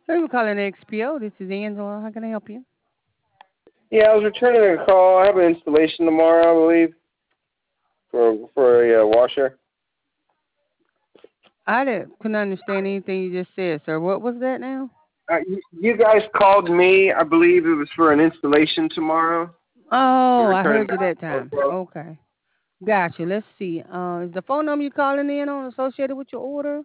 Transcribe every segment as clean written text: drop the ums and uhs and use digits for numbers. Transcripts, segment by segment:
Thank you for calling XPO. This is Angela. How can I help you? Yeah, I was returning a call. I have an installation tomorrow, I believe, for a washer. Couldn't understand anything you just said, sir. What was that now? You guys called me. I believe it was for an installation tomorrow. Oh, You're I returning heard you back that phone time. call? Okay. Gotcha. Let's see. Is the phone number you calling in on associated with your order?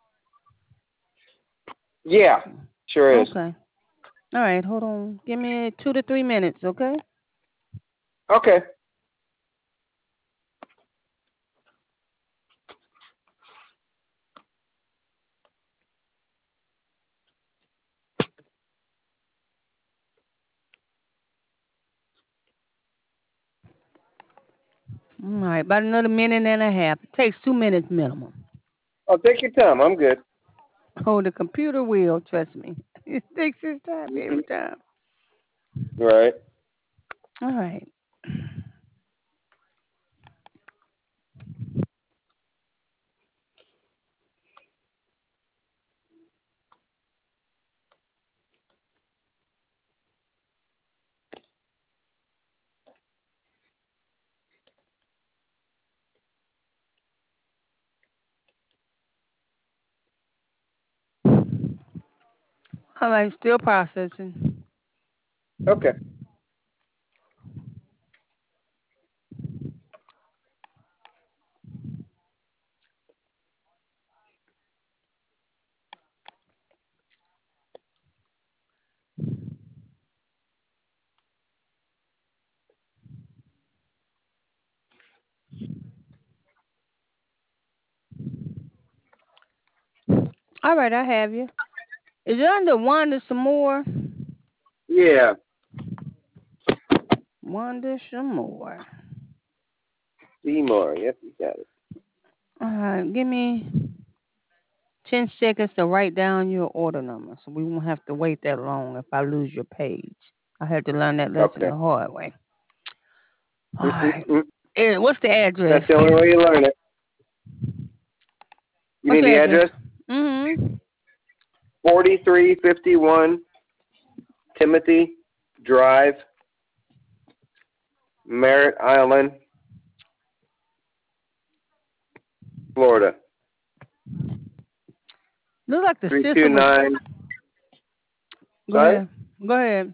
Yeah, sure is. Okay. All right. Hold on. Give me 2 to 3 minutes, okay? Okay. All right. About another minute and a half. It takes 2 minutes minimum. Oh, take your time. I'm good. Oh, the computer will. Trust me. It takes its time every time. Right. All right. All right. Still processing. Okay. All right. I have you. Is it under Wanda some more? Yeah. Wanda some more. Seymour. Yes, you got it. All right. Give me 10 seconds to write down your order number so we won't have to wait that long if I lose your page. I had to learn that lesson Okay. the hard way. All right. Mm-mm-mm. What's the address? That's the only way you learn it. You What's need the the address? address? Mm-hmm. 4351 Timothy Drive, Merritt Island, Florida. Looks like the system was. 329. Go Sorry? ahead. Go ahead.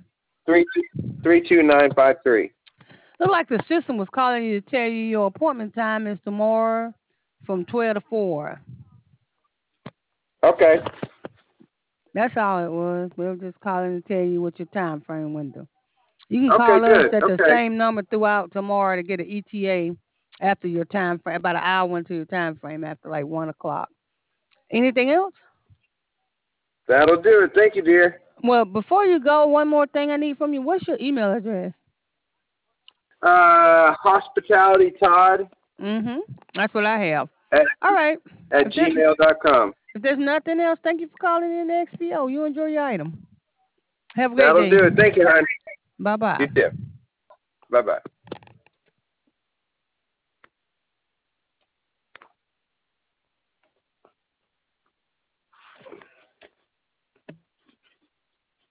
32953. Looks like the system was calling you to tell you your appointment time is tomorrow from 12 to 4. Okay. That's all it was. We were just calling to tell you what your time frame window. You can Okay, call us good. at the Okay. same number throughout tomorrow to get an ETA after your time frame, about an hour into your time frame after like 1 o'clock. Anything else? That'll do it. Thank you, dear. Well, before you go, one more thing I need from you. What's your email address? Hospitality Todd That's what I have. at, All right. at If there's gmail.com. if there's nothing else, thank you for calling in the XPO. You enjoy your item. Have a great That'll day. do it. Thank you, hon. Bye You bye. too. Bye bye.